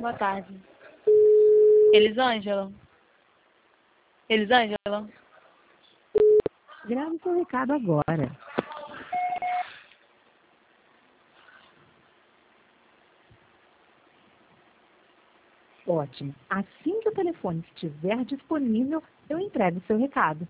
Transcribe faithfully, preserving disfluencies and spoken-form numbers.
Boa tarde. Elisângela? Elisângela? Grave seu recado agora. Ótimo. Assim que o telefone estiver disponível, eu entrego seu recado.